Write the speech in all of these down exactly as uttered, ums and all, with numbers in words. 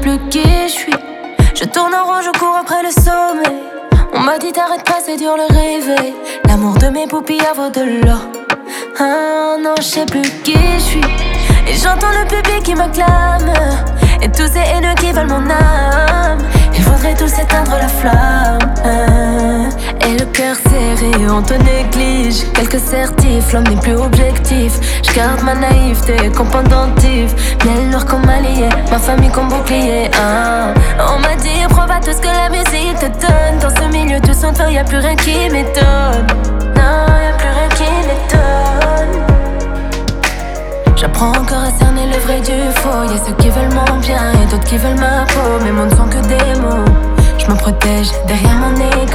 plus qui je suis. Je tourne en rond, je cours après le sommet. On m'a dit t'arrêtes pas, c'est dur le réveil. L'amour de mes poupilles vaut de l'or. Ah non, je sais plus qui je suis. Et j'entends le public qui m'acclame. Et tous ces haineux qui veulent mon âme. Ils voudraient tous éteindre la flamme. Et le cœur serré, on te néglige. Quelques certifs, l'homme n'est plus objectif. Je garde ma naïveté comme pendentif. Miel noir comme allié, ma famille comme bouclier. Ah. On m'a dit prends pas tout ce que la musique te donne. Dans ce milieu tout sans toi, y'a plus rien qui m'étonne. Non, y'a plus rien qui m'étonne. J'apprends encore à cerner le vrai du faux. Y'a ceux qui veulent mon bien et d'autres qui veulent ma peau. Mes mots ne sont que des mots. Je me protège derrière mon ego.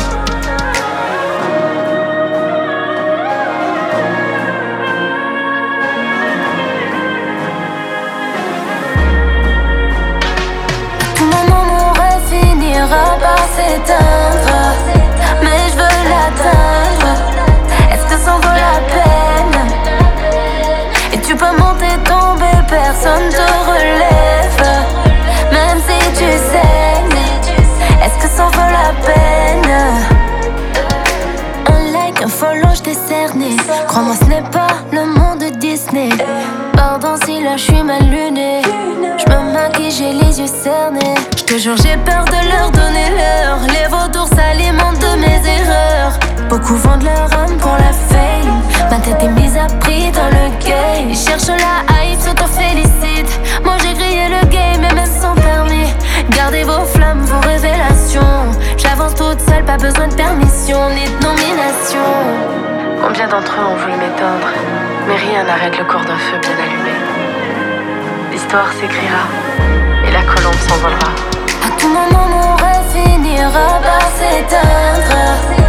À tout moment mon rêve finira par s'éteindre. Mais je veux l'atteindre. Est-ce que ça vaut la peine? Et tu peux monter, tomber, personne te relève. Même si tu saignes, est-ce que ça vaut la peine? Un like, un follow, je t'ai cerné. Crois-moi, ce n'est pas le monde Disney. Pardon si là je suis mal luné. Je me maquille, j'ai les yeux cernés. Je te jure, j'ai peur de leur donner l'heure. Les vautours s'alimentent de mes erreurs. Beaucoup vendent leur âme pour la fame. Ma tête est mise à prix dans le game. Ils cherchent la hype, s'auto-félicitent. Moi j'ai grillé le game et même sans permis. Gardez vos flammes, vos révélations. J'avance toute seule, pas besoin de permission ni de nomination. Combien d'entre eux ont voulu m'éteindre, mais rien n'arrête le cours d'un feu bien allumé. L'histoire s'écrira et la colombe s'envolera. À tout moment mon rêve finira par s'éteindre.